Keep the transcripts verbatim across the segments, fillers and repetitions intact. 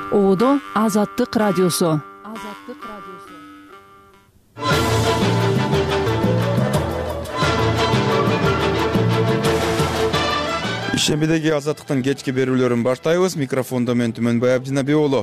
Оодо Азаттык радиосу. Азаттык радиосу. Ишембидеги Азаттыктын кечки берүүлөрүн баштайбыз. Микрофондо мен Түмөнбай Абдинабий уулу.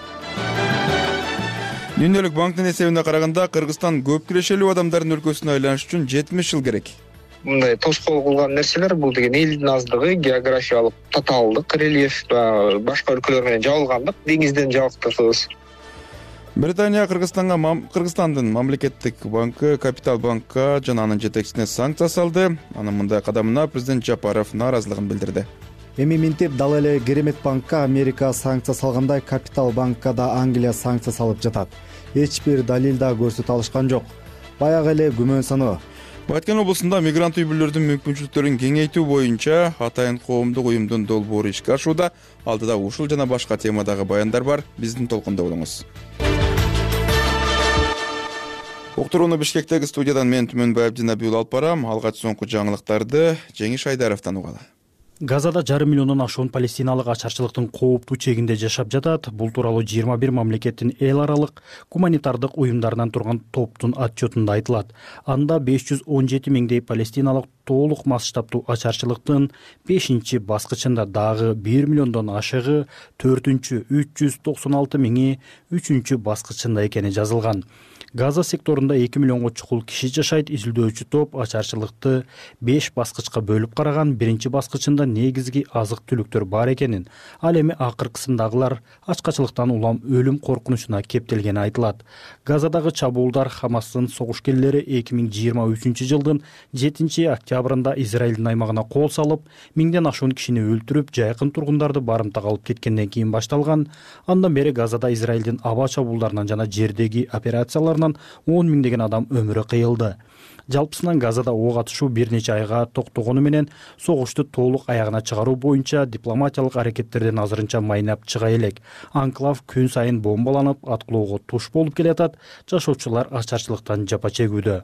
Дүйнөлүк банктын эсебине караганда Кыргызстан көп кирешелүү адамдардын өлкөсүнө айланыш үчүн жетимиш жыл керек. Мындай тоскоол кылган нерселер бул деген элдин аздыгы, географиялык татаалдык, рельеф, башка өлкөлөр менен жабылгандык, деңизден жабыктырсыз. Британия Кыргызстанга Кыргызстандын мамлекеттик банкы Капитал банкка жана анын жетекчисине санкция салды. Анын мындай кадамына президент Жапаров нааразылыгын билдирди. Эми минтип дал эле Керемет банкка Америка санкция салгандай, Капитал банкка да Англия санкция салып жатат. Эч бир далил да көрсөтө алышкан жок. Баягы эле күмөн саноо. Баткен облусунда мигрант үй-бүлөлөрдүн мүмкүнчүлүктөрүн кеңейтүү боюнча Атайын коомдук уюмдун долбоору ишке ашууда. Алдыда ушул жана башка темадагы баяндар бар. Биздин толкунда болуңуз. Уктурууну Бишкектеги студиядан мен Түмөнбай Абдинабий алып барам. Алгач соңку жаңылыктарды Жеңиш Айдаровдон угалы. Газада жарым миллиондон ашуун палестиналык ачарчылыктын кооптуу чегинде жашап жатат. Бул тууралуу жыйырма бир мамлекеттин эл аралык гуманитардык уюмдарынан турган топтун отчетунда айтылат. Анда беш жүз он жети миңдей палестиналык толук масштабтуу ачарчылыктын бешинчи баскычында, дагы бир миллиондон ашыгы төртүнчү үч жүз токсон алты миңи үчүнчү баскычында экени жазылган. Газа секторунда эки миллионго чукул киши жашайт. Изилдөөчү топ ачарчылыкты беш баскычка бөлүп караган. Биринчи баскычында негизги азык түлүктөр бар экенин, ал эми акыркысындагылар ачкачылыктан улам өлүм коркунучуна кептелгени айтылат. Газадагы чабуулдар Хамастын согушкерлери эки миң жыйырма үчүнчү жылдын жетинчи октябрында Израилдин аймагына кол салып, миңден ашуун кишини өлтүрүп, жайкын тургундарды барымтага алып кеткенден кийин башталган. Андан бери Газада Израилдин аба чабуулдарынан жана жердеги операцияларынан он миңдеген адам өмүрү кыйылды. Жалпысынан Газада ок атышуу бир нече айга токтогону менен согушту толук аягына чыгаруу боюнча дипломатиялык аракеттерден азырынча майнап чыга элек. Анклав күн сайын бомбаланып, аткылоого туш болуп келатат. Жашоочулар ачарчылыктан жапа чегүүдө.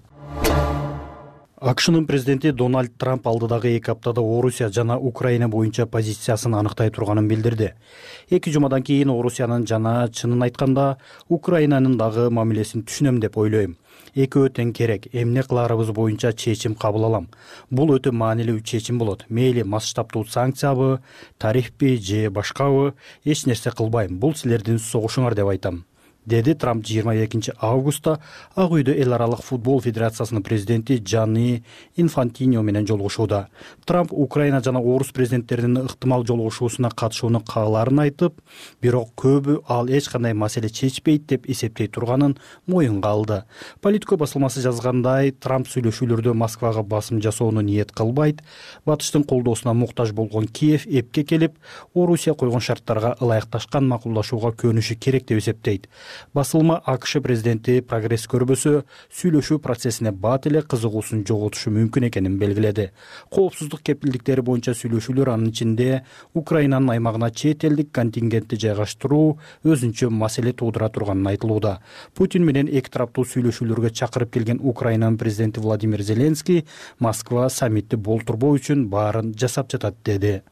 АКШнын президенти Дональд Трамп алдыдагы эки аптада Орусия жана Украина боюнча позициясын аныктай турганын билдирди. Эки жумадан кийин Орусиянын жана, чынын айтканда, Украинанын дагы мамилесин түшүнөм деп ойлойм. Экөө тең керек. Эмне кыларыбыз боюнча чечим кабыл алам. Бул өтө маанилүү чечим болот. Мейли масштабтуу санкциябы, тарифпи же башкабы, эч нерсе кылбайм. Бул силердин согушуңар деп айтам, деди Трамп жыйырма экинчи августта Ак үйдө эл аралык футбол федерациясынын президенти Джанни Инфантино менен жолугушууда. Трамп Украина жана Орус президенттеринин ыктымал жолугушуусуна катышууну кааларын айтып, бирок көбү ал эч кандай маселе чечпейт деп эсептей турганын моюнга алды. Политико басылмасы жазгандай, Трамп сүйлөшүүлөрдө Москвага басым жасоону ниет кылбайт. Батыштын колдоосуна муктаж болгон Киев эпке келип, Орусия койгон шарттарга ылайыкташкан макулдашууга көнүшү керек деп эсептейт. Басылма АКШ президенти прогресс көрбөсө сүйлөшүү процессине бат эле кызыгуусун жоготушу мүмкүн экенин белгиледи. Коопсуздук кепилдиктери боюнча сүйлөшүүлөр, анын ичинде Украинанын аймагына чет элдик контингентти жайгаштыруу өзүнчө маселе туудура турганын айтылууда. Путин менен эки тараптуу сүйлөшүүлөргө чакырып келген Украинанын президенти Владимир Зеленский Москва саммитти болтурбоо үчүн баарын жасап жатат деди.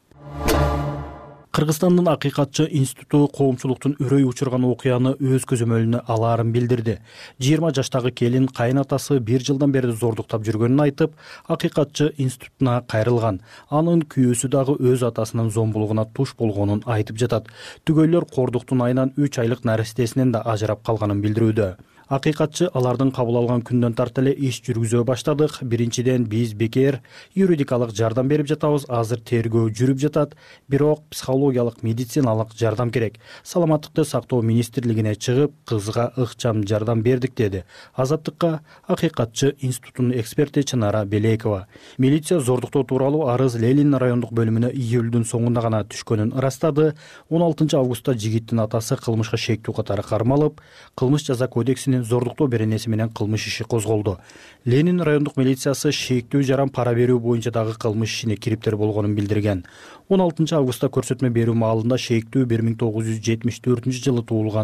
Кыргызстандын Акыйкатчы институту коомчулуктун үрөй учурган окуяны өз көзөмөлүнө алаарын билдирди. жыйырма жаштагы келин кайнатасы бир жылдан бери зордуктап жүргөнүн айтып, Акыйкатчы институтуна кайрылган. Анын күйөөсү дагы өз атасынын зомбулугуна туш болгонун айтып жатат. Түгөйлөр кордуктун айынан үч айлык наристесинен да ажырап калганын билдирүүдө. Акыйкатчы алардын кабыл алган күндөн тарта эле иш жүргүзө баштадык. Биринчиден биз бекер юридикалык жардам берип жатабыз. Азыр тергөө жүрүп жатат, бирок психологиялык, медициналык жардам керек. Саламаттыкты сактоо министрлигине чыгып, кызга ыкчам жардам бердик, деди Азаттыкка Акыйкатчы институтунун эксперти Чынара Белекова. Милиция зордуктоо тууралуу арыз Ленин райондук бөлүмүнө июлдун соңунда гана түшкөнүн ырастады. он алтынчы августта жигиттин атасы кылмышка шектүү катары кармалып, кылмыш жаза кодексинин зордуктоо беренеси менен кылмыш иши козголду. Ленин райондук милициясы шектүү жаран пара берүү боюнча дагы кылмыш ишине кириптер болгонун билдирген. он алтынчы августта көрсөтмө берүү маалында шектүү бир миң тогуз жүз жетимиш төртүнчү жылы туулган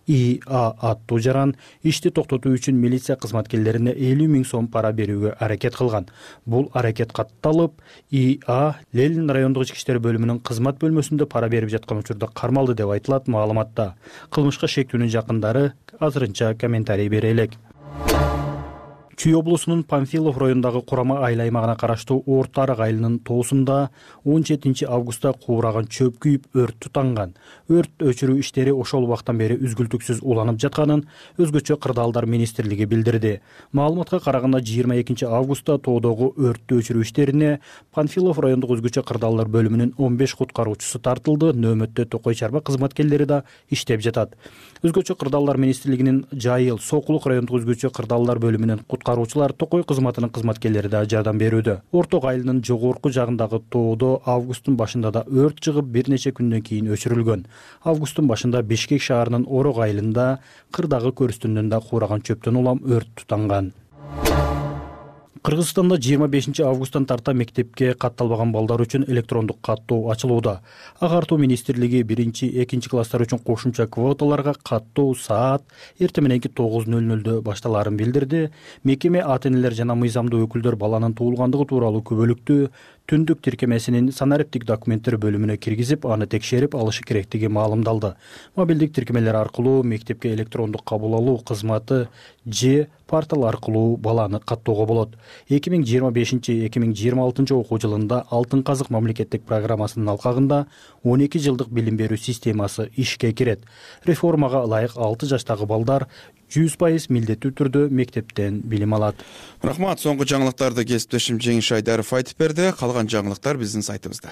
и а аттуу жаран ишти токтотуу үчүн милиция кызматкерлерине элүү миң сом пара берүүгө аракет кылган. Бул аракет катталып, и а Ленин райондук ички иштер бөлүмүнүн кызмат бөлмөсүндө пара берип жаткан учурда кармалды деп айтылат маалыматта. Кылмышка шектүүнүн жакындары азырынча комментарий бере элек. Чүй облусунун Панфилов районундагы Курама айыл аймагына караштуу Орто Арак айылынын тоосунда он жетинчи августта куураган чөп күйүп өрт тутанган. Өрт өчүрүү иштери ошол убактан бери үзгүлтүксүз уланып жатканын Өзгөчө кырдаалдар министрлиги билдирди. Маалыматка караганда жыйырма экинчи августта тоодогу өрттү өчүрүү иштерине Панфилов райондук Өзгөчө кырдаалдар бөлүмүнүн он беш куткаруучусу тартылды. Нөөмөттө Токой чарба кызматкерлери да иштеп жатат. Өзгөчө кырдаалдар министрлигинин Жайыл, Сокулук райондук Өзгөчө кырдаалдар бөлүмүнүн куткаруучулар Токой кызматынын кызматкерлери да жардам берүүдө. Орток айылынын жогорку жагындагы тоодо августтун башында да өрт чыгып, бир нече күндөн кийин өчүрүлгөн. Августтун башында Бишкек шаарынын Орок айылында кырдагы көрүстүндөн да куураган чөптөн улам өрт тутанган. Кыргызстанда жыйырма бешинчи августтан тарта мектепке катталбаган балдар үчүн электрондук каттоо ачылууда. Агартуу министрлиги биринчи, экинчи класстар үчүн кошумча квоталарга каттоо саат эртең мененки тогуз нөл нөлдө башталаарын билдирди. Мекеме ата-энелер жана мыйзамдуу өкүлдөр баланын туулгандыгы тууралуу күбөлүктү түндүк тиркемесинин санариптик документтер бөлүмүнө киргизип, аны текшерип алышы керектиги маалымдалды. Мобилдик тиркемелер аркылуу мектепке электрондук кабыл алуу кызматы же портал аркылуу баланы каттоого болот. эки миң жыйырма бешинчи — эки миң жыйырма алтынчы окуу жылында Алтын казык мамлекеттик программасынын алкагында он эки жылдык билим берүү системасы ишке кирет. Реформага ылайык алты жаштагы балдар жүз пайыз милдеттүү түрдө мектептен билим алат. Рахмат, соңку жаңылыктарды кесиптешим Жеңиш Айдаров айтып берди. Калган жаңылыктар биздин сайтыбызда.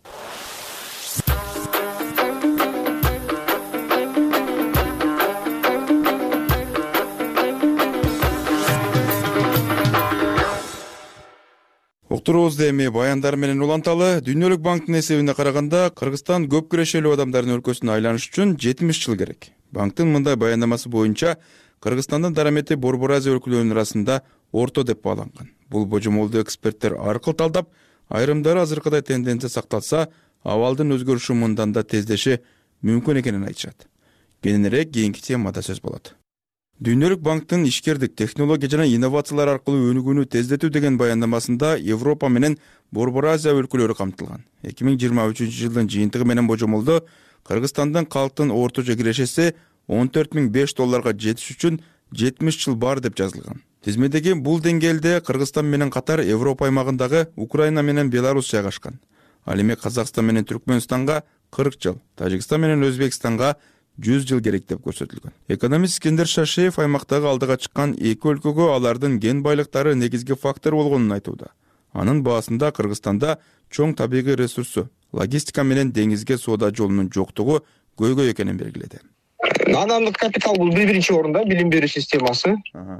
Уктуруубузду эми баяндар менен уланталы. Дүйнөлүк банктын эсебине караганда, Кыргызстан көп кирешелүү адамдардын өлкөсүнө айланыш үчүн жетимиш жыл керек. Банктын мындай баяндамасы боюнча, Кыргызстандын дарамети Борбор Азия өлкөлөрүнүн арасында орто деп бааланган. Бул божомолду эксперттер аркыл талдап, айрымдары азыркыдай тенденция сакталса, абалдын өзгөрүшү мындан да тездеши мүмкүн экенин айтышат. Кененирээк кийинки темада сөз болот. Дүйнөлүк банктын ишкердик, технология жана инновациялар аркылуу өнүгүүнү тездетүү деген баяндамасында Европа менен Борбор Азия өлкөлөрү камтылган. эки миң жыйырма үчүнчү жылдын жыйынтыгы менен божомолдо Кыргызстандын калктын орточо кирешеси он төрт миң беш долларга жетиш үчүн жетимиш жыл бар деп жазылган. Тизмедеги бул деңгээлде Кыргызстан менен катар Европа аймагындагы Украина менен Беларусь жайгашкан. Ал эми Казакстан менен Түркмөнстанга кырк жыл, Тажикстан менен Өзбекстанга жүз жыл керек деп көрсөтүлгөн. Экономист Искендер Шашиев аймактагы алдыга чыккан эки өлкөгө алардын кен байлыктары негизги фактор болгонун айтууда. Анын баасында Кыргызстанда чоң табигый ресурсу, логистика менен деңизге соода жолунун жоктугу көйгөй экенин белгиледи. Адамдык капитал бул биринчи орунда, билим берүү системасы.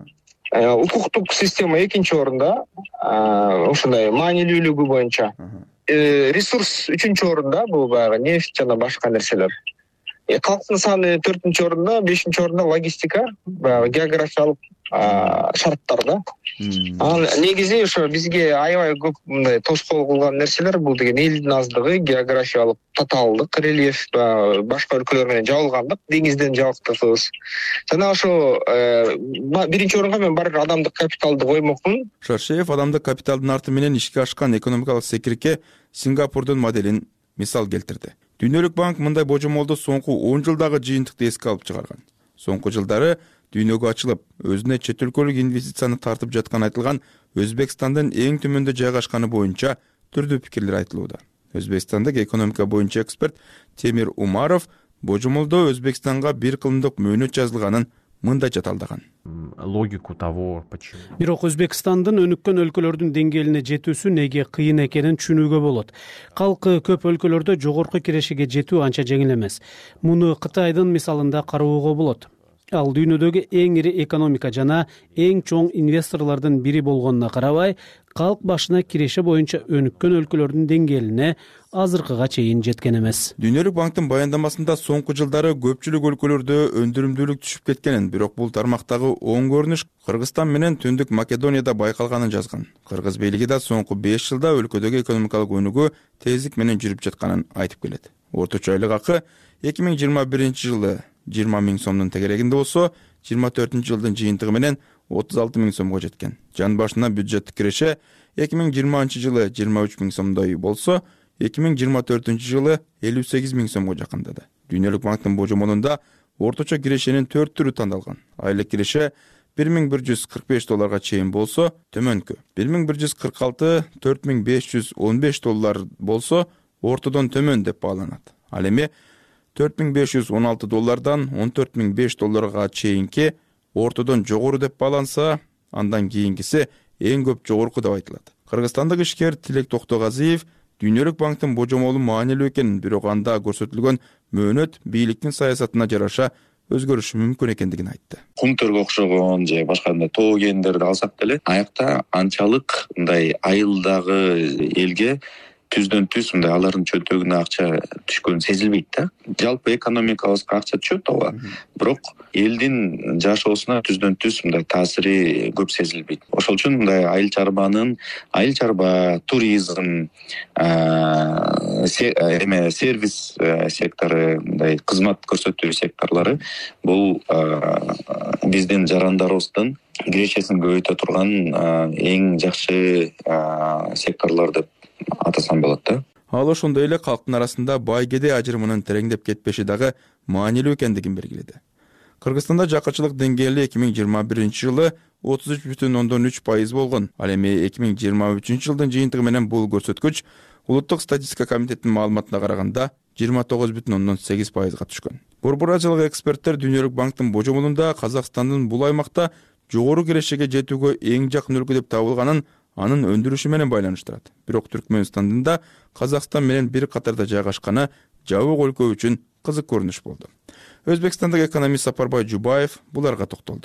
Укуктук система экинчи орунда, ушундай маанилүүлүгү боюнча. Ресурс үчүнчү орунда, бул баягы нефть жана башка нерселер. Калктын саны төртүнчү орунда, бешинчи орунда логистика, баягы географиялык шарттарда. Анан негизи ошо бизге аябай көп мындай тоскоол кылган нерселер бул деген элдин аздыгы, географиялык татаалдык, рельеф, башка өлкөлөр менен жабылгандык, деңизден жабыктыгыбыз. Жана ошо биринчи орунга мен бар адамдык капиталды коймокмун. Шаршеев адамдык капиталдын арты менен ишке ашкан экономикалык секирке Сингапурдун моделин мисал келтирди. Дүйнөлүк банк мындай божомолду соңку он жылдагы жыйынтыкты эске алып чыгарган. Соңку жылдары дүйнөгө ачылып, өзүнө чет өлкөлүк инвестицияны тартып жаткан айтылган Өзбекстандын эң төмөндө жайгашканы боюнча түрдүү пикирлер айтылууда. Өзбекстандык экономика боюнча эксперт Темир Умаров божомолдо Өзбекстанга бир кылымдык мөөнөт жазылганын мындайча талдаган. Логику того, почему. Бирок Өзбекстандын өнүккөн өлкөлөрдүн деңгээлине жетүүсү неге кыйын экенин түшүнүүгө болот. Калкы көп өлкөлөрдө жогорку кирешеге жетүү анча жеңил эмес. Муну Кытайдын мисалында кароого болот. Ал дүйнөдөгү эң ири экономика жана эң чоң инвесторлордун бири болгонуна карабай, калк башына киреше боюнча өнүккөн өлкөлөрдүн деңгээлине азыркыга чейин жеткен эмес. Дүйнөлүк банктын баяндамасында соңку жылдары көпчүлүк өлкөлөрдө өндүрүмдүүлүк түшүп кеткенин, бирок бул тармактагы оң көрүнүш Кыргызстан менен Түндүк Македонияда байкалганын жазган. Кыргыз бийлиги да соңку беш жылда өлкөдөгү экономикалык өнүгүү тездик менен жүрүп жатканын айтып келет. Орточо айлык акы эки миң жыйырма биринчи жылы жыйырма миң сомдун тегерегинде болсо жыйырма төртүнчү жылдын жыйынтыгы менен отуз алты миң сомго жеткен. Жан башына бюджеттик киреше эки миң жыйырманчы жылы жыйырма үч миң сомдой болсо, эки миң жыйырма төртүнчү жылы элүү сегиз миң сомго жакындады. Дүйнөлүк банктын божомолунда орточо кирешенин төрт түрү тандалган. Айлык киреше бир миң бир жүз кырк беш долларга чейин болсо, төмөнкү бир миң бир жүз кырк алты төрт миң беш жүз он беш доллар болсо, ортодон төмөн деп бааланат. Ал эми төрт миң беш жүз он алты доллардан он төрт миң беш долларга чейинки ортодон жогору деп бааланса, андан кийинкиси эң көп жогорку деп айтылат. Кыргызстандык ишкер Тилек Токтогазиев Дүйнөлүк банктын божомолу маанилүү экенин, бирок анда көрсөтүлгөн мөөнөт бийликтин саясатына жараша өзгөрүшү мүмкүн экендигин айтты. Кумтөргө окшогон же башка мындай тоо кендерди алсак деле, аякта анчалык мындай айылдагы элге түздөн түз мындай алардын чөнтөгүнө акча түшкөнү сезилбейт да. Жалпы экономикабызга акча түшөт ооба, бирок элдин жашоосуна түздөн түз мындай таасири көп сезилбейт. Ошол үчүн мындай айыл чарбанын, айыл чарба, туризм, эме сервис сектору, мындай кызмат көрсөтүү секторлору бул биздин жарандарыбыздын кирешесин көбөйтө турган эң жакшы секторлор деп атасам болот да. Ал ошондой эле калктын арасында бай кедей ажырымынын тереңдеп кетпеши дагы маанилүү экендигин белгиледи. Кыргызстанда жакачылык деңгээли эки миң жыйырма биринчи жылы отуз үч бүтүн ондон үч пайыз болгон. Ал эми эки миң жыйырма үчүнчү жылдын жыйынтыгы менен бул көрсөткүч Улуттук статистика комитетинин маалыматына караганда жыйырма тогуз бүтүн ондон сегиз пайызга түшкөн. Борбор Азиялык эксперттер Дүйнөлүк банктын божомолунда Казакстандын бул аймакта жогору кирешеге жетүүгө эң жакын өлкө деп табылганын анын өндүрүшү менен байланыштырат. Бирок Түркмөнстандын да Казакстан менен бир катарда жайгашканы жабык өлкө үчүн кызык көрүнүш болду. Өзбекстандык экономист Сапарбай Жубаев буларга токтолду.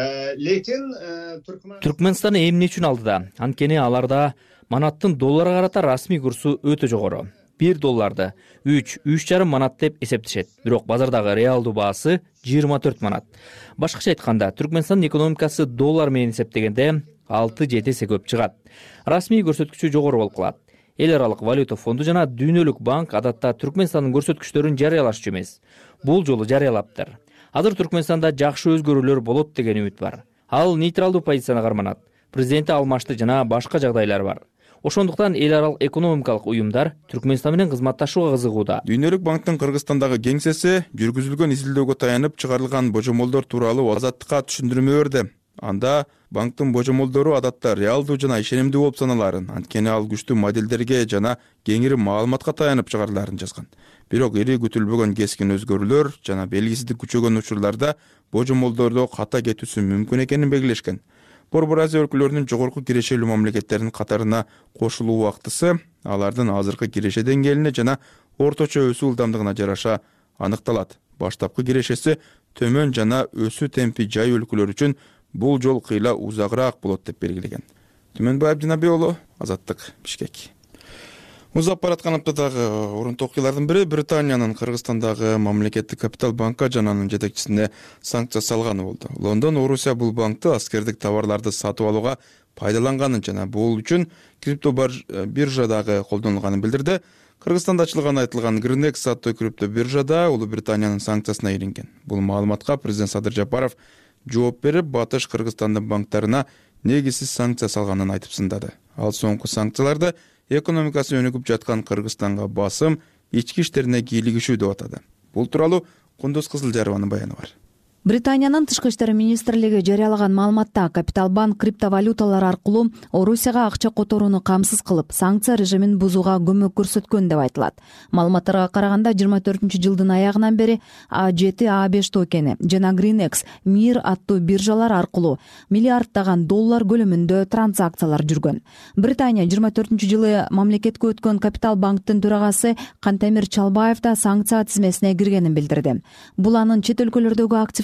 Лекин Түркмөнстан эмне үчүн алдыда? Анткени аларда манаттын долларга карата расмий курсу өтө жогору. бир долларды үч үч жарым манат деп эсептешет. Бирок базардагы реалдуу баасы жыйырма төрт манат. Башкача айтканда, Түркмөнстандын экономикасы доллар менен эсептегенде алты жети эсе көп чыгат. Расмий көрсөткүчү жогору болуп калат. Эл аралык валюта фонду жана Дүйнөлүк банк адатта Түркмөнстандын көрсөткүчтөрүн жарыялашчу эмес. Бул жолу жарыялаптыр. Азыр Түркмөнстанда жакшы өзгөрүүлөр болот деген үмүт бар. Ал нейтралдуу позицияны карманат. Президенти алмашты жана башка жагдайлар бар. Ошондуктан эл аралык экономикалык уюмдар Түркмөнстан менен кызматташууга кызыгууда. Дүйнөлүк банктын Кыргызстандагы кеңсеси жүргүзүлгөн изилдөөгө таянып чыгарылган божомолдор тууралуу Азаттыкка түшүндүрмө берди. Анда банктын божомолдору адатта реалдуу жана ишенимдүү болуп саналарын, анткени ал күчтүү моделдерге жана кеңири маалыматка таянып чыгарыларын жазган. Бирок ири күтүлбөгөн кескин өзгөрүүлөр жана белгисиздик күчөгөн учурларда божомолдордо ката кетүүсү мүмкүн экенин белгилешкен. Борбор Азия өлкөлөрүнүн жогорку кирешелүү мамлекеттеринин катарына кошулуу убактысы алардын азыркы киреше деңгээлине жана орточо өсүү ылдамдыгына жараша аныкталат. Баштапкы кирешеси төмөн жана өсүү темпи жай өлкөлөр үчүн бул жол кыйла узагыраак болот деп белгилеген. Түмөнбай Абдинабий уулу, Азаттык, Бишкек. Узап бараткан аптадагы орунтуу окуялардын бири Британиянын Кыргызстандагы мамлекеттик капитал банка жананын жетекчисине санкция салганы болду. Лондон Орусия бул банкты аскердик товарларды сатып алууга пайдаланганын жана бул үчүн крипто биржадагы колдонулганын билдирди. Кыргызстанда ачылган айтылган Гринекс аттуу крипто биржада Улуу Британиянын санкциясына илинген. Бул маалыматка президент Садыр Жапаров жооп берип, Батыш Кыргызстандын банктарына негизсиз санкция салганын айтып сындады. Ал соңку санкцияларды экономикасы өнүгүп жаткан Кыргызстанга басым, ички иштерине кийлигишүү деп атады. Бул тууралуу Кундуз Кызылжарованын баяны бар. Британиянын тышкы иштер министрлиги жарыялаган маалыматта Капитал банк криптовалюталар аркылуу Орусияга акча которууну камсыз кылып, санкция режимин бузууга көмөк көрсөткөн деп айтылат. Маалыматтарга караганда жыйырма төртүнчү жылдын аягынан бери А жети А беш токени жана Гринекс Мир аттуу биржалар аркылуу миллиарддаган доллар көлөмүндө транзакциялар жүргөн. Британия жыйырма төртүнчү жылы мамлекетке өткөн Капитал банктын төрагасы Кантемир Чалбаев да санкция тизмесине киргенин билдирди. Бул анын чет өлкөлөрдөгү актив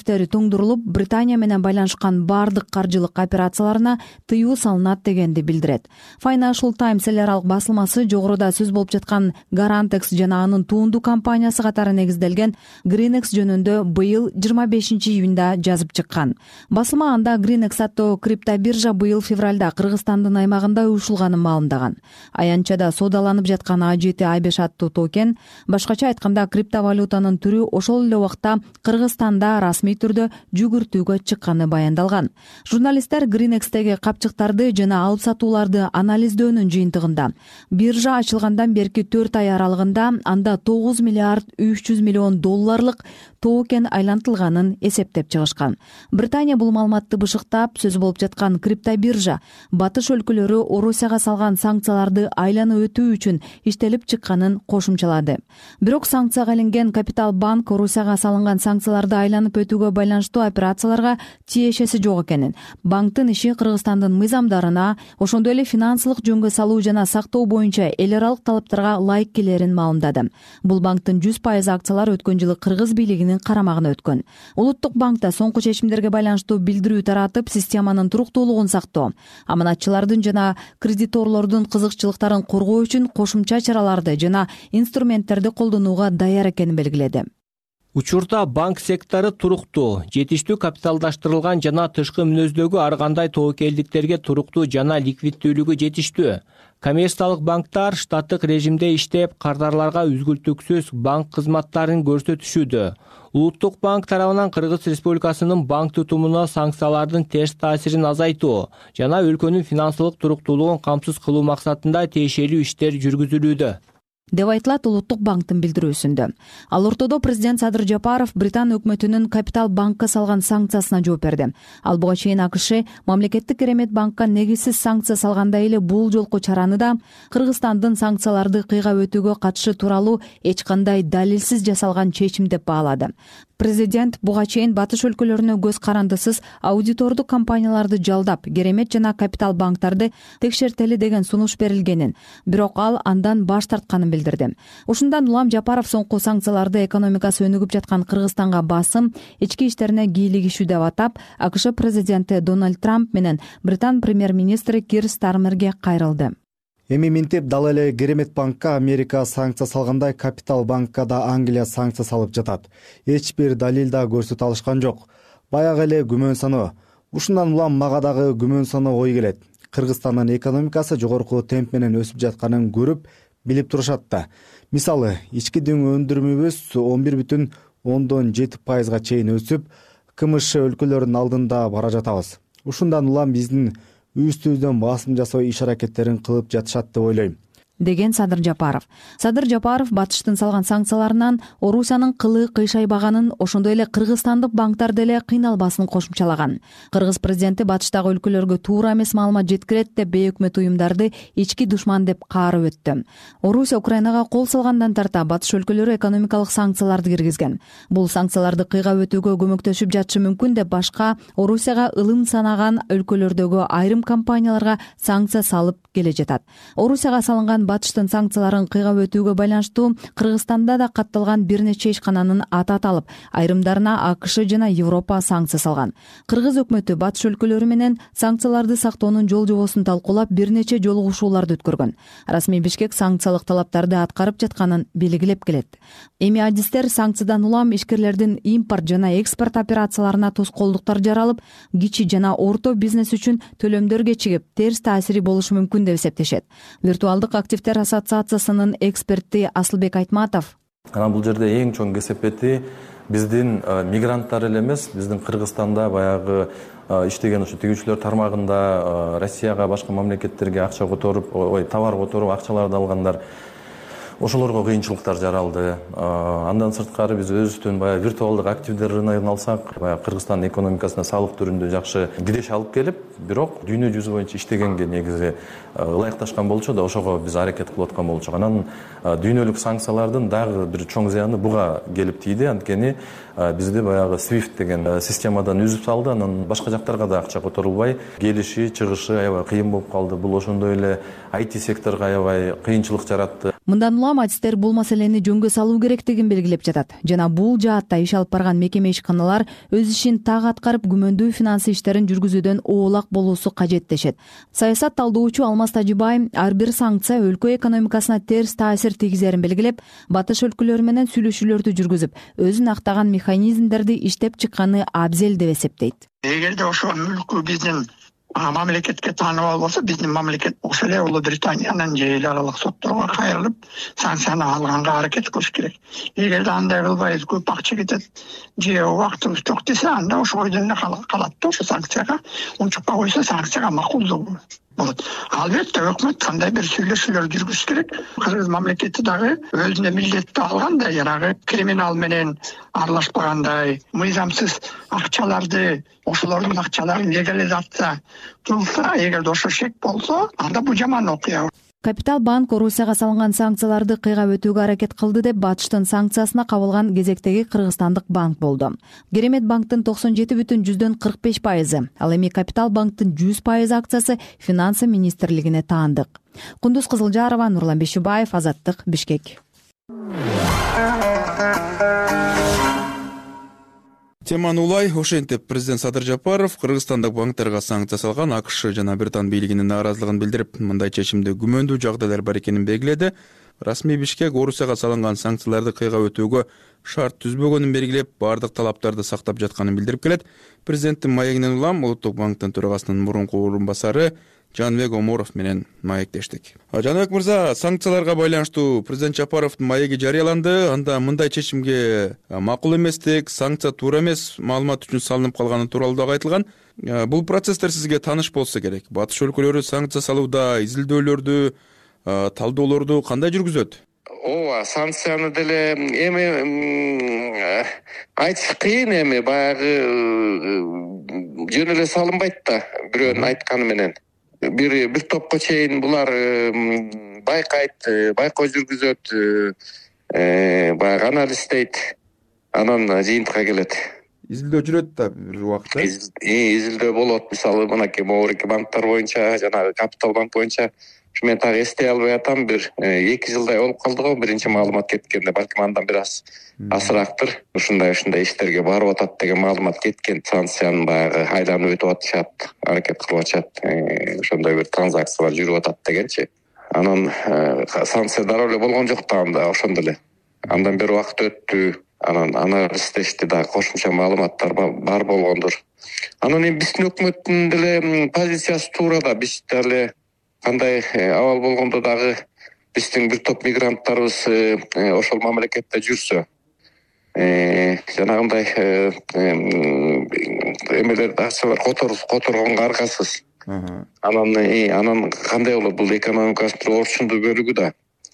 иштери тоңдурулуп, Британия менен байланышкан бардык каржылык операцияларына тыюу салынат дегенди билдирет. Financial Times эл аралык басылмасы жогоруда сөз болуп жаткан Garantex жана анын туунду компаниясы катары негизделген Greenex жөнүндө быйыл жыйырма бешинчи июнда жазып чыккан. Басылма анда Greenex аттуу криптобиржа быйыл февралда Кыргызстандын аймагында уюшулганын маалымдаган. Аянтчада соодаланып жаткан А жети А беш аттуу токен, башкача айтканда криптовалютанын түрү ошол эле убакта Кыргызстанда расмий түрдө жүгүртүүгө чыкканы баяндалган. Журналисттер Greenexтеги капчыктарды жана алып сатууларды анализдөөнүн жыйынтыгында биржа ачылгандан берки төрт ай аралыгында анда тогуз миллиард үч жүз миллион долларлык токен айлантылганын эсептеп чыгышкан. Британия бул маалыматты бышыктап, сөз болуп жаткан криптобиржа батыш өлкөлөрү Орусияга салган санкцияларды айланып өтүү үчүн иштелип чыкканын кошумчалады. Бирок санкцияга илинген Капитал банк Орусияга салынган санкцияларды айланып өтүүгө байланыштуу операцияларга тиешеси жок экенин, банктын иши Кыргызстандын мыйзамдарына, ошондой эле финансылык жөнгө салуу жана сактоо боюнча эл аралык талаптарга ылайык келерин маалымдады. Бул банктын жүз пайыз акциялары өткөн жылы Кыргыз бийлигинин карамагына өткөн. Улуттук банкта соңку чечимдерге байланыштуу билдирүү таратып, системанын туруктуулугун сактоо, аманатчылардын жана кредиторлордун кызыкчылыктарын коргоо үчүн кошумча чараларды жана инструменттерди колдонууга даяр экенин белгиледи. Учурда банк сектору туруктуу, жетиштүү капиталдаштырылган жана тышкы мүнөздөгү ар кандай тобокелдиктерге туруктуу жана ликвиддүүлүгү жетиштүү. Коммерциялык банктар штаттык режимде иштеп, кардарларга үзгүлтүксүз банк кызматтарын көрсөтүшүүдө. Улуттук банк тарабынан Кыргыз Республикасынын банк тутумуна санкциялардын терс таасирин азайтуу жана өлкөнүн финансылык туруктуулугун камсыз кылуу максатында тиешелүү иштер жүргүзүлүүдө, деп айтылат Улуттук банктын билдирүүсүндө. Ал ортодо президент Садыр Жапаров Британ өкмөтүнүн Капитал банкка салган санкциясына жооп берди. Ал буга чейин АКШ мамлекеттик керемет банкка негизсиз санкция салгандай эле бул жолку чараны да Кыргызстандын санкцияларды кыйгап өтүүгө катышы тууралуу эч кандай далилсиз жасалган чечим деп баалады. Президент буга чейин батыш өлкөлөрүнө көз карандысыз аудитордук компанияларды жалдап, керемет жана Капитал банктарды текшертели деген сунуш берилгенин, бирок ал андан баш тартканын билдирди. Ушундан улам Жапаров соңку санкцияларды экономикасы өнүгүп жаткан Кыргызстанга басым, ички иштерине кийлигишүү деп атап, АКШ президенти Дональд Трамп менен Британ премьер-министри Кир Стармерге кайрылды. Эми минтип дал эле Керемет банкка Америка санкция салгандай, Капитал банкка да Англия санкция салып жатат. Эч бир далил да көрсөтө алышкан жок. Баягы эле күмөн саноо. Ушундан улам мага дагы күмөн саноо ой келет. Кыргызстандын экономикасы жогорку темп менен өсүп жатканын көрүп, билип турушат да. Мисалы, ички дүң өндүрүмүбүз он бир бүтүн ондон жети пайызга чейин өсүп, КМШ өлкөлөрүнүн алдында бара жатабыз. Ушундан улам биздин үстүбүздөн басым жасоо иш аракеттерин кылып жатышат деп ойлойм, деген Садыр Жапаров. Садыр Жапаров батыштын салган санкцияларынан Орусиянын кылы кыйшайбаганын, ошондой эле кыргызстандык банктар деле кыйналбасын кошумчалаган. Кыргыз президенти батыштагы өлкөлөргө туура эмес маалымат жеткирет деп бейөкмөт уюмдарды ички душман деп каарып өттү. Орусия Украинага кол салгандан тарта батыш өлкөлөрү экономикалык санкцияларды киргизген. Бул санкцияларды кыйгап өтүүгө көмөктөшүп жатышы мүмкүн деп башка Орусияга ылым санаган өлкөлөрдөгү айрым компанияларга санкция салып келе жатат. Орусияга салынган батыштын санкцияларын кыйгап өтүүгө байланыштуу Кыргызстанда да катталган бир нече ишкананын аты аталып, айрымдарына АКШ жана Европа санкция салган. Кыргыз өкмөтү батыш өлкөлөрү менен санкцияларды сактоонун жол жобосун талкуулап, бир нече жолугушууларды өткөргөн. Расмий Бишкек санкциялык талаптарды аткарып жатканын белгилеп келет. Эми адистер санкциядан улам ишкерлердин импорт жана экспорт операцияларына тоскоолдуктар жаралып, кичи жана орто бизнес үчүн төлөмдөр кечигип, терс таасири болушу мүмкүн деп эсептешет. Виртуалдык активдер ассоциациясынын эксперти Асылбек Айтматов: анан бул жерде эң чоң кесепети биздин мигранттар эле эмес, биздин Кыргызстанда баягы иштеген ушу тигүүчүлөр тармагында Россияга, башка мамлекеттерге акча которуп, ой, товар которуп, акчаларды алгандар, ошолорго кыйынчылыктар жаралды. Андан сырткары биз өзүбүздүн баягы виртуалдык активдер рыногун алсак, баягы Кыргызстандын экономикасына салык түрүндө жакшы киреш алып келип, бирок дүйнө жүзү боюнча иштегенге негизи ылайыкташкан болчу да, ошого биз аракет кылып аткан болчук. Анан дүйнөлүк санкциялардын дагы бир чоң зыяны буга келип тийди. Анткени бизди баягы свифт деген системадан үзүп салды. Анан башка жактарга да акча которулбай, келиши, чыгышы аябай кыйын болуп калды. Бул ошондой эле ай ти секторго аябай кыйынчылык жаратты. Мындан улам адистер бул маселени жөнгө салуу керектигин белгилеп жатат жана бул жаатта иш алып барган мекеме ишканалар өз ишин так аткарып күмөндүү финансы иштерин жүргүзүүдөн оолак болуусу кажет дешет. Саясат талдоочу Алмаз Тажибай ар бир санкция өлкө экономикасына терс таасир тийгизерин белгилеп, батыш өлкөлөрү менен сүйлөшүүлөрдү жүргүзүп, өзүн актаган механизмдерди иштеп чыкканы абзел деп эсептейт. Эгерде ошол мүлкү биздин мамлекетке тааныбал болсо, биздин мамлекет ошол эле Улуу Британиянын же эл аралык сотторго кайрылып санкцияны алганга аракет кылыш керек. Эгерде андай кылбайбыз, көп акча кетет же убактыбыз жок десе, анда ошо бойдон эле калат да, ошо санкцияга унчукпай койсо санкцияга макулдуу болот. Албетте өкмөт кандай бир сүйлөшүүлөр жүргүзүш керек. Кыргыз мамлекети дагы өзүнө милдетти алгандай, жанагы криминал менен аралашпагандай, мыйзамсыз акчаларды, ошолордун акчаларын легализация кылса, эгерде ошо шек болсо, анда бул жаман окуя. Капитал банк Орусияга салынган санкцияларды кыйгап өтүүгө аракет кылды деп батыштын санкциясына кабылган кезектеги кыргызстандык банк болду. Керемет банктын токсон жети бүтүн жүздөн кырк беш пайызы, ал эми Капитал банктын жүз пайыз акциясы финансы министрлигине таандык. Кундуз Кызылжарова, Нурлан Бешибаев, Азаттык, Бишкек. Теманы улай, ошентип президент Садыр Жапаров кыргызстандык банктерге санкция салган АКШ жана Британ бийлигинин нааразылыгын билдирип, мындай чечимде күмөндүү жагдайлар бар экенин белгиледи. Расмий Бишкек Орусияга салынган санкцияларды кыйгап өтүүгө шарт түзбөгөнүн белгилеп, бардык талаптарды сактап жатканын билдирип келет. Президенттин маегинен улам Улуттук банктын төрагасынын мурунку орун басары Жанбек Оморов менен маектештик. Жанбек мырза, санкцияларга байланыштуу президент Жапаровдун маеги жарыяланды. Анда мындай чечимге макул эместик, санкция туура эмес маалымат үчүн салынып калганы тууралуу дагы айтылган. Бул процесстер сизге тааныш болсо керек. Батыш өлкөлөрү санкция салууда изилдөөлөрдү, талдоолорду кандай жүргүзөт? Ооба, санкцияны деле эми айтыш кыйын, эми баягы жөн эле салынбайт да, бирөөнүн айтканы менен. Бир бир топко чейин булар байкайт, байкоо жүргүзөт, баягы анализдейт, анан жыйынтыкка келет. Изилдөө жүрөт да бир убакта. Изилдөө болот. Мисалы, мынакей могуреки банктар боюнча, жана Капитал банк боюнча, мен так эстей албай атам, бир эки жылдай болуп калды го биринчи маалымат кеткенде, балким андан бир аз азыраактыр. Ушундай ушундай иштерге барып атат деген маалымат кеткен. Санкциянын баягы айланып өтүп атышат, аракет кылып атышат, ошондой бир транзакциялар жүрүп атат дегенчи. Анан санкция дароо эле болгон жок да, анда ошондо эле. Андан бир убакыт өттү, анан анализдешти да, кошумча маалыматтар бар болгондур. Анан эми биздин өкмөттүн деле позициясы туура да, биз деле кандай абал болгондо дагы биздин бир топ мигранттарыбыз ошол мамлекетте жүрсө, жанагындай эмелер акчалар которгонго аргасыз. Анан анан кандай болот, бул экономикасынын орчундуу бөлүгү да.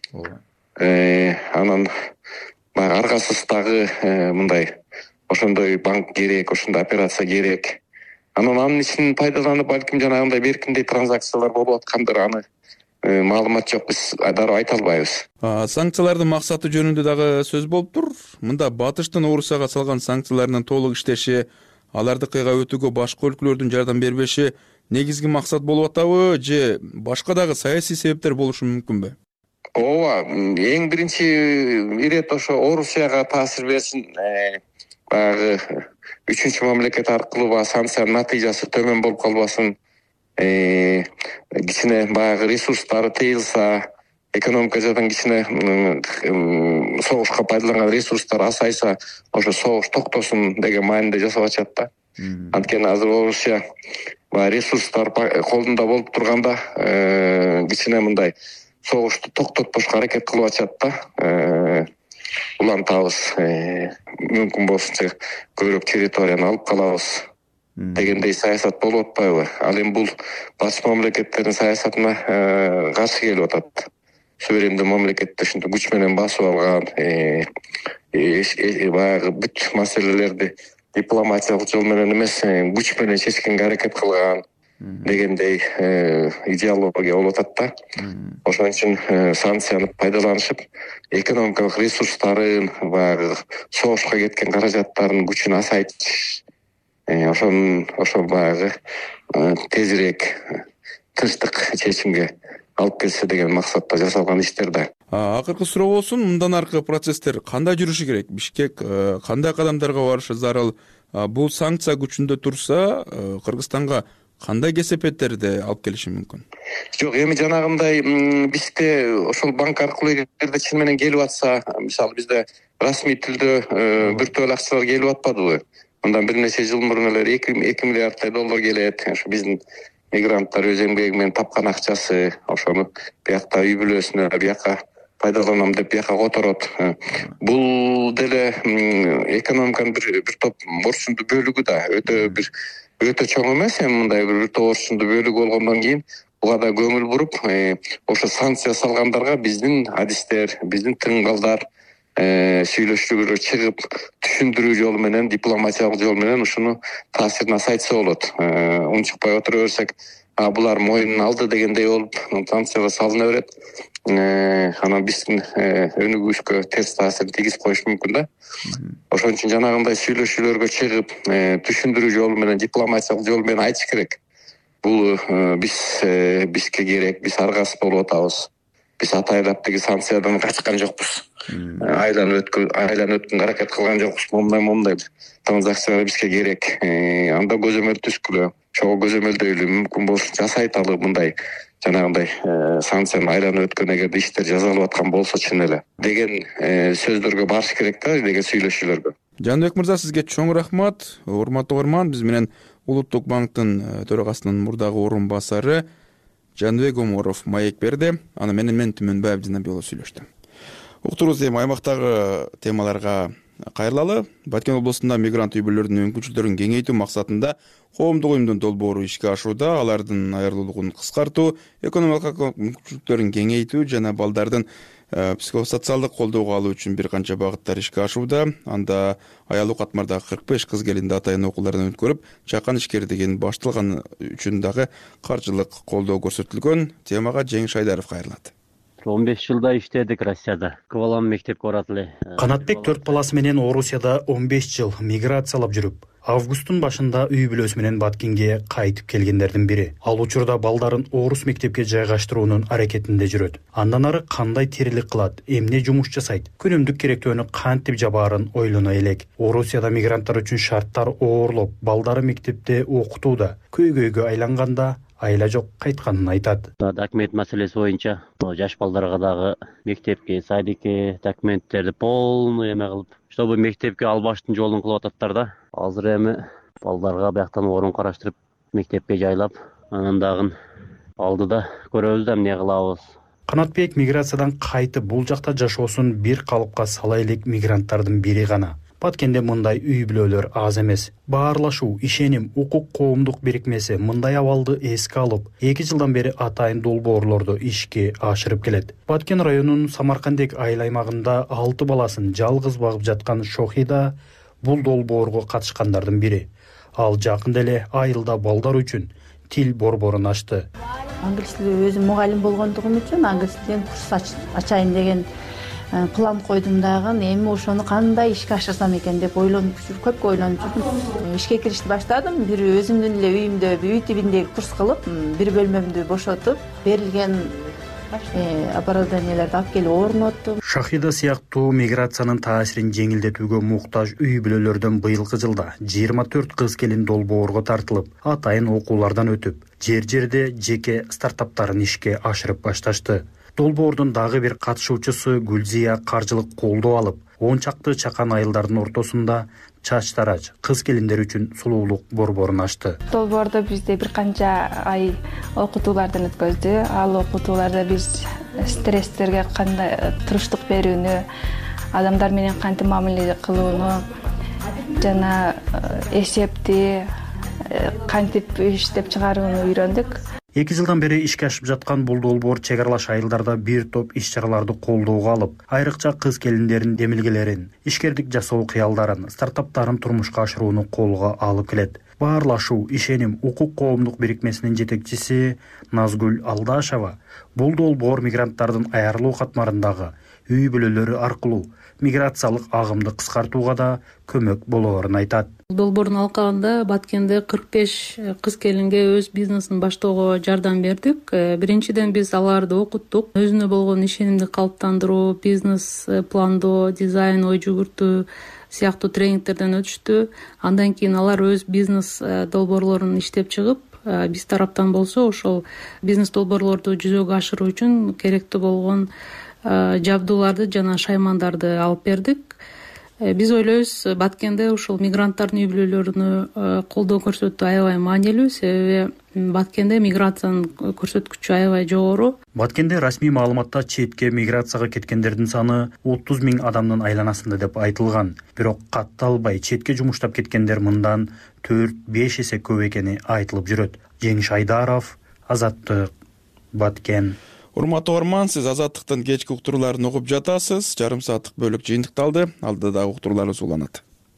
Анан баягы аргасыз дагы мындай ошондой банк керек, ошондой операция керек. Анан анын ичинен пайдаланып, балким жанагындай беркиндей транзакциялар болуп аткандыр, аны маалымат жок, биз дароо айта албайбыз. Санкциялардын максаты жөнүндө дагы сөз болуптур. Мында батыштын Орусияга салган санкцияларынын толук иштеши, аларды кыйгап өтүүгө башка өлкөлөрдүн жардам бербеши негизги максат болуп атабы, же башка дагы саясий себептер болушу мүмкүнбү? Ооба, эң биринчи ирет ошо Орусияга таасир берсин, баягы үчүнчү мамлекет аркылуу баягы санкциянын натыйжасы төмөн болуп калбасын, кичине баягы ресурстары тыйылса, экономика жадан кичине согушка пайдаланган ресурстар азайса, ошо согуш токтосун деген мааниде жасап атышат да. Анткени азыр Орусия баягы ресурстар колунда болуп турганда, кичине мындай согушту токтотпошко аракет кылып атышат да. Улантабыз, мүмкүн болсунча көбүрөөк территорияны алып калабыз дегендей саясат болуп атпайбы? Ал эми бул батыш мамлекеттердин саясатына каршы келип атат. Суверендүү мамлекетти ушинтип күч менен басып алган, баягы бүт маселелерди дипломатиялык жол менен эмес, күч менен чечкенге аракет кылган дегендей идеология болуп атат да. Ошон үчүн санкцияны пайдаланышып, экономикалык ресурстарын, баягы согушка кеткен каражаттардын күчүн азайтыш, ошон ошол баягы тезирээк тынчтык чечимге алып келсе деген максатта жасалган иштер да. акыркы суроо болсун, мындан аркы процесстер кандай жүрүшү керек? Бишкек кандай кадамдарга барышы зарыл? Бул санкция күчүндө турса, Кыргызстанга кандай кесепеттерди алып келиши мүмкүн? Жок, эми жанагындай бизде ошол банк аркылуу эгерде чын менен келип атса, мисалы бизде расмий түрдө бир топ акчалар келип атпадыбы? Мындан бир нече жыл мурун эле эки миллиарддай доллар келет. Ошо биздин мигранттар өз эмгеги менен тапкан акчасы, ошону биякта үй бүлөсүнө, бияка пайдаланам деп бияка которот. Бул деле экономиканын бир бир топ борчундуу бөлүгү да, өтө бир өтө чоң эмес, эми мындай бир топ борчундуу бөлүгү болгондон кийин буга да көңүл буруп, ошо санкция салгандарга биздин адистер, биздин тыңгалдар сүйлөшүүгө чыгып, түшүндүрүү жолу менен, дипломатиялык жол менен ушуну таасирин азайтса болот. Унчукпай отура берсек, булар моюнун алды дегендей болуп, санкцияга салына берет. Анан биздин өнүгүүбүзгө терс таасир тийгизип коюшу мүмкүн да. Ошон үчүн жанагындай сүйлөшүүлөргө чыгып, түшүндүрүү жолу менен, дипломатиялык жол менен айтыш керек. Бул биз бизге керек, биз аргасыз болуп атабыз. Биз атайлап тиги санкциядан качкан жокпуз. Айланып өткөн, айланып өткөнгө аракет кылган жокпуз. Мондай мондай транзакциялар бизге керек. Анда көзөмөл түзгүлө, чогуу көзөмөлдөйлү, мүмкүн болсо жасайталы мындай жанагындай санкцияны айланып өткөн эгерде иштер жасалып аткан болсо чын эле деген сөздөргө барыш керек да, деген сүйлөшүүлөргө. Жаныбек мырза, сизге чоң рахмат. Урматтуу угарман, биз менен Улуттук банктын төрагасынын мурдагы орун басары Жаныбек Оморов маек берди. Аны менен мен Түмөнбай Абдинабиұлы сүйлөштүм. Уктуруңуз, эми аймактагы темаларга кайрылалы. Баткен облусунда мигрант үй бүлөлөрүнүн мүмкүнчүлүктөрүн кеңейтүү максатында коомдук уюмдун долбоору ишке ашууда. Алардын айырылуулугун кыскартуу, экономикалык мүмкүнчүлүктөрүн кеңейтүү жана балдардын психосоциалдык колдоого алуу үчүн бир канча багыттар ишке ашууда. Анда аялуу катмарда кырк беш кыз келинди атайын окуулардан өткөрүп, чакан ишкердигин башталган үчүн дагы каржылык колдоо көрсөтүлгөн. Темага Жеңиш Айдаров кайрылат. он беш жылда иштедик Россияда. Балам мектепке барат эле. Канатбек төрт баласы менен Орусияда он беш жыл миграциялап жүрүп, августтун башында үй бүлөсү менен Баткенге кайтып келгендердин бири. Ал учурда балдарын орус мектепке жайгаштыруунун аракетинде жүрөт. Андан ары кандай тирилик кылат, эмне жумуш жасайт, күнүмдүк керектөөнү кантип жабаарын ойлоно элек. Орусияда мигранттар үчүн шарттар оорлоп, балдары мектепте окутууда көйгөйгө айланганда айла жок кайтканын айтат. Документ маселеси боюнча жаш балдарга дагы мектепке, садикке документтерди полный эме кылып, чтобы мектепке албаштын жолун кылып ататтар да. Азыр эми балдарга бияктан орун караштырып, мектепке жайлап, анан дагы алдыда көрөбүз да эмне кылабыз. Канатбек миграциядан кайтып бул жакта жашоосун бир калыпка сала элек мигранттардын бири гана. Баткенде мындай үй бүлөлөр аз эмес. Баарлашуу, ишеним, укук коомдук бирикмеси мындай абалды эске алып, эки жылдан бери атайын долбоорлорду ишке ашырып келет. Баткен районунун Самаркандек айыл аймагында алты баласын жалгыз багып жаткан Шохида бул долбоорго катышкандардын бири. Ал жакында эле айылда балдар үчүн тил борборун ачты. Англис тили өзүм мугалим болгондугум үчүн англис тилин курс ачайын деген план койдум дагы. Эми ошону кандай ишке ашырсам экен деп ойлонуп жүрүп, көп ойлонуп жүрдүм. Ишке киришти баштадым. Бир өзүмдүн эле үйүмдө үй тибиндеги курс кылып, бир бөлмөмдү бошотуп, берилген оборудованиелерди алып келип орноттум. Шахида сыяктуу миграциянын таасирин жеңилдетүүгө муктаж үй бүлөлөрдөн быйылкы жылда жыйырма төрт кыз келин долбоорго тартылып, атайын окуулардан өтүп, жер-жерде жеке стартаптарын ишке ашырып башташты. Долбоордун дагы бир катышуучусу Гүлзия каржылык колдоо алып, он чакты чакан айылдардын ортосунда чач тарач кыз келиндер үчүн сулуулук борборун ачты. Долбоордо бизде бир канча ай окутуулардан өткөздү. Ал окутууларда биз стресстерге кандай туруштук берүүнү, адамдар менен кантип мамиле кылууну жана эсепти кантип иштеп чыгарууну үйрөндүк. эки жылдан бери ишке ашып жаткан бул долбоор чек аралаш айылдарда бир топ иш-чараларды колдоого алып, айрыкча кыз келиндердин демилгелерин, ишкердик жасоо кыялдарын, стартаптарын турмушка ашырууну колго алып келет. Баарлашуу, ишеним, укук коомдук бирикмесинин жетекчиси Назгүл Алдашева бул долбоор мигранттардын айырылуу катмарындагы үй бүлөлөрү аркылуу миграциялык агымды кыскартууга да көмөк болоорун айтат. Долбоордун алкагында Баткенде кырк беш кыз келинге өз бизнесин баштоого жардам бердик. Биринчиден биз аларды окуттук. Өзүнө болгон ишенимди калыптандыруу, бизнес пландоо, дизайн, ой жүгүртүү сыяктуу тренингтерден өтүштү. Андан кийин алар өз бизнес долбоорлорун иштеп чыгып, биз тараптан болсо ошол бизнес долбоорлорду жүзөгө ашыруу үчүн керектүү болгон жабдууларды жана шаймандарды алып бердик. Биз ойлойбуз, Баткенде ушул мигранттардын үй бүлөлөрүнө колдоо көрсөтүү аябай маанилүү, себеби Баткенде миграциянын көрсөткүчү аябай жогору. Баткенде расмий маалыматта четке миграцияга кеткендердин саны отуз миң адамдын айланасында деп айтылган. Бирок катталбай четке жумуштап кеткендер мындан төрт беш эсе көп экени айтылып жүрөт. Жеңиш Айдаров, Азаттык, Баткен. Урматтуу угарман, сиз Азаттыктын кечки уктурууларын угуп жатасыз. Жарым сааттык бөлүк жыйынтыкталды. Алдыда дагы уктурууларыбыз уланат.